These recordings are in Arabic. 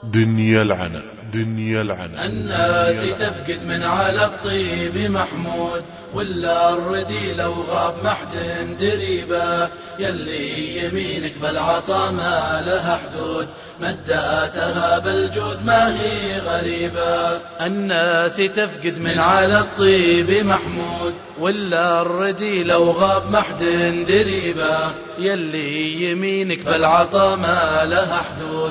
دنيا العنا دنيا العنا. الناس تفقد من على الطيب محمود، ولا الردي لو غاب محد دريبه، يلي يمينك بالعطا ما لها حدود، مداتها بالجود ما هي غريبة. الناس تفقد من على الطيب محمود، ولا الردي لو غاب محد دريبه، يلي يمينك بالعطا ما لها حدود،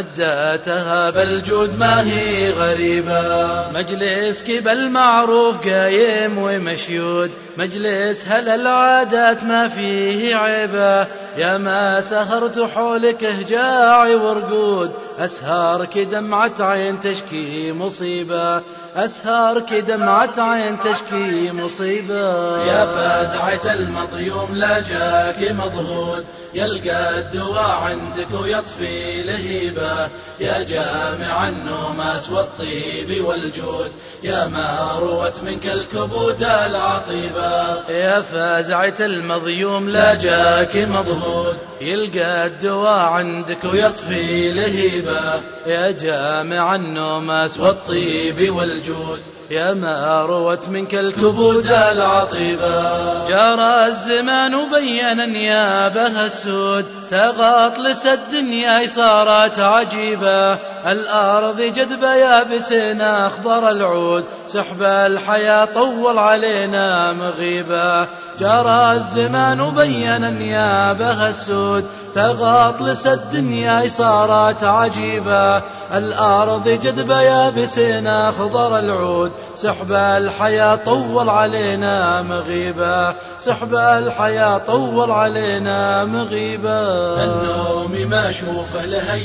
مداتها بالجود ما هي غريبة. مجلسك بالمعروف قايم ومشيود، مجلس هل العادات ما فيه عيبة، يا ما سهرت حولك هجاعي ورقود، أسهارك دمعة عين تشكي مصيبة، أسهارك دمعة عين تشكي مصيبة. يا فازعة المطيوم لا جاك مضهود، يلقى الدواء عندك ويطفي لهيبة، يا جامع النوماس والطيب والجود، يا ما روت منك الكبود العطيبة. يا فازعة المظيوم لا جاك مضهود، يلقى الدواء عندك ويطفي لهيبة، يا جامع النوماس والطيب والجود، يا ما روت منك الكبود العطيبة. جرى الزمان وبين نيابها السود، تغاطلس الدنيا صارت عجيبة، الأرض جدب يابس أخضر العود، سحب الحياة طول علينا مغيبة. جرى الزمان وبين نيابها السود، تغاطلس الدنيا صارت عجيبة، الأرض جدب يابس أخضر العود، سحب الحياة طول علينا مغيبة، سحب الحياة طول علينا مغيبة. النوم ما أشوف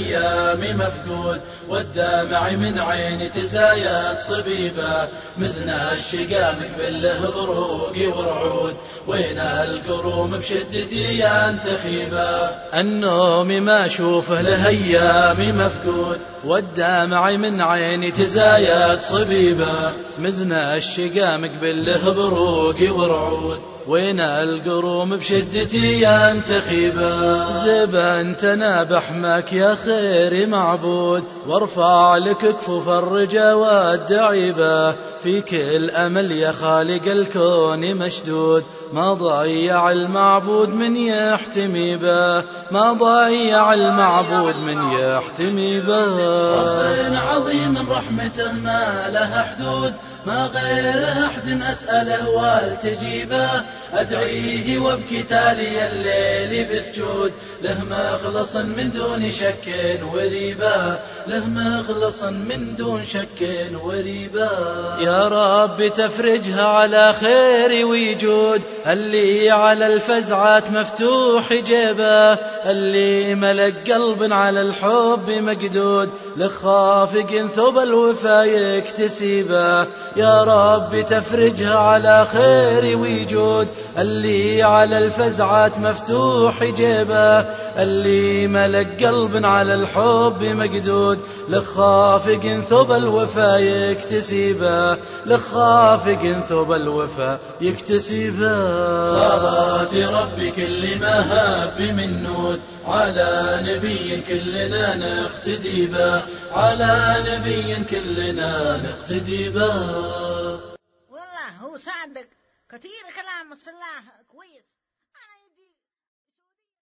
الأيام مفقود، والدمع من عيني تزايد صبيبة، مزنا الشقامك بالله بروق ورعود، وين القروم بشدتي ينتخيبة. النوم ما أشوفه لهيام مفقود، والدمع من عيني تزايد صبيبة، مزنا الشقامك بالله بروق ورعود، وين القروم بشدتي ينتخيبة. زبن تنابح ماك يا خير معبود، وارفع لك كفوف الرجا والدعيبة، فيك الأمل يا خالق الكون مشدود، ما ضيع المعبود من يحتمي به، ما ضيع المعبود من يحتمي به. ربنا عظيم رحمته ما لها حدود، ما غير أحد أسأله والتجيبه، أدعيه وابكي تالي الليل بسجود، له مخلص من دون شك وريبة، له مخلص من دون شك وريبة. يا رب تفرجها على خير ويجود، اللي على الفزعات مفتوح جيبه، اللي ملك قلب على الحب مقدود، لخافق ثوب الوفا يكتسبه. يا رب تفرجها على خير ويجود، اللي على الفزعات مفتوح جيبه، اللي ملك قلب على الحب مقدود، لخافق ثوب الوفا يكتسبه، لخافق ثوب الوفا يكتسبه. صلاة ربي كل ما هب من نود، على نبي كلنا نقتدي به، على نبي كلنا نقتدي به. والله هو صادق كثير كلام الصلاح كويس.